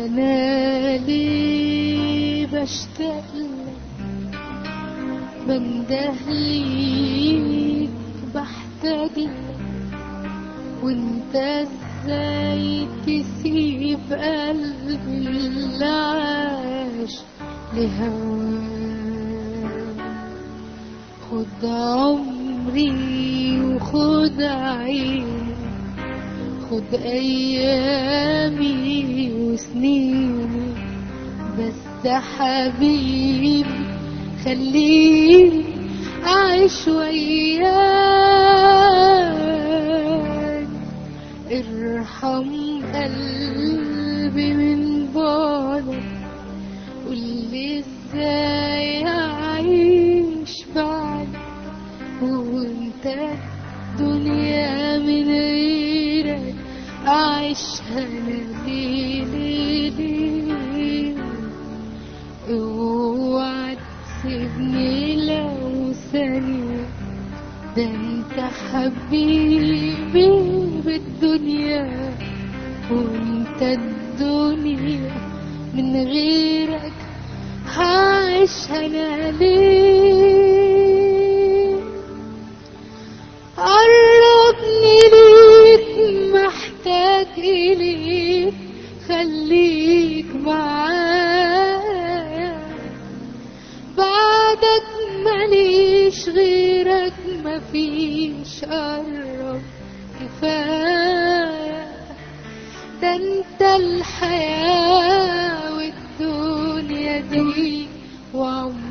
وانا ليه بشتاقلك بندهليك بحتاجلك وانت ازاي تسيب قلبي اللي عاش لهواك. خد عمري وخد عيني خد ايامي وسنيني بس حبيبي خليني اعيش وياك. ارحم قلبي من بعدك قولي ازاي اعيش بعدك وانت الدنيا من غيرك اعيشها انا ليه ليه ليه. اوعى تسيبني لو ثانية ده انت حبيبي بالدنيا وانت الدنيا من غيرك هعيشها انا ليه. قربني ليك محتاج اليك خليك معايا بعدك ماليش غيرك مفيش قرب كفاية ده انت الحياة والدنيا دي وعمري